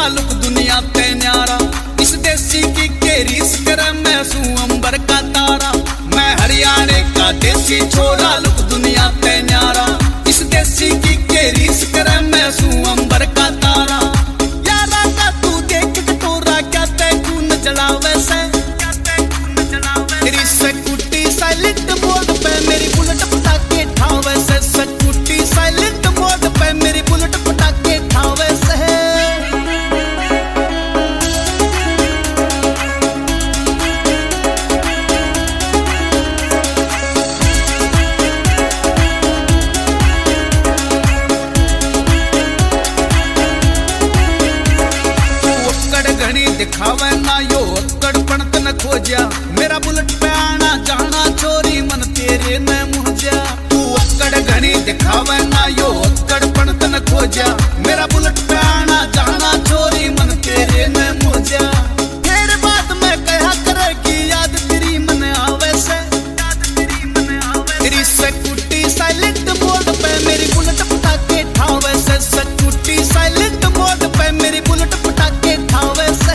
छोरा लुक दुनिया ते न्यारा, इस देसी की रीस करे मैं सू अंबर का तारा। मैं हरियाणे का देसी छोरा लुक दुनिया ते न्यारा, इस देसी की रीस करे मैं सू अंबर का तारा। यारा का तू देख के तोरा क्या ते खून जलावे से, तेरी स्कूटी साइलेंट मोड पे मेरी बुलेट पटाके ठावे से, स्कूटी साइलेंट मोड पे मेरी बुलेट पटाके ठावे से। दिखावे ना यो अक्कड़ पणत न खोजा, मेरा बुलेट पे आना जाना चोरी मन तेरे न मुझा। तू अक्कड़ घनी दिखावे ना यो अक्कड़ पणत न खोजा, मेरा बुलेट पे आना जाना चोरी मन तेरे न मुझा। फिर बात मैं कहा करे कि याद तेरी मन आवे से, तेरी स्कूटी साइलेंट मोड पे मेरी बुलेट पटाके ठावे से, स्कूटी साइलेंट मोड पे मेरी बुलेट पटाके ठावे से।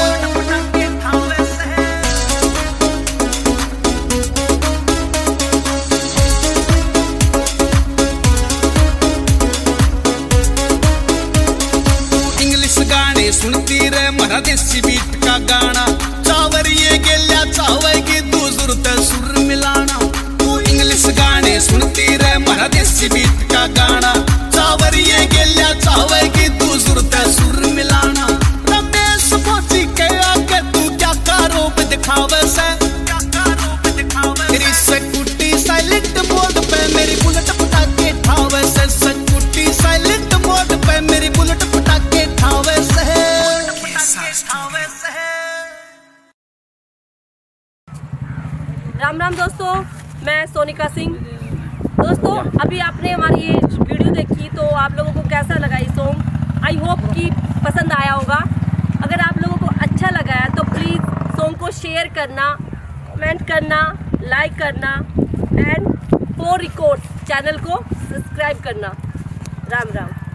सुनती रे मरा देसी बीट का गाना, चावर ये गेल्या चावेगी तू जुरत सुर मिलाना। तू इंग्लिश गाने सुनती रे मरा देसी बीट का गाना, चावर ये गेल्या चावेगी तू जुरत सुर मिलाना। रमेश फोसी के आगे तू क्या कारोब दिखावे से, तेरी स्कूटी साइलेंट मोड पे मेरी बुलेट पटाके ठावे से, स्कूटी साइलेंट मोड पे मेरी बुलेट पटाके ठावे से। राम राम दोस्तों, मैं सोनिका सिंह। दोस्तों अभी आपने हमारी ये वीडियो देखी तो आप लोगों को कैसा लगा ये सॉन्ग? आई होप कि पसंद आया होगा। अगर आप लोगों को अच्छा लगा है तो प्लीज़ सॉन्ग को शेयर करना, कमेंट करना, लाइक करना एंड फॉर रिकॉर्ड चैनल को सब्सक्राइब करना। राम राम।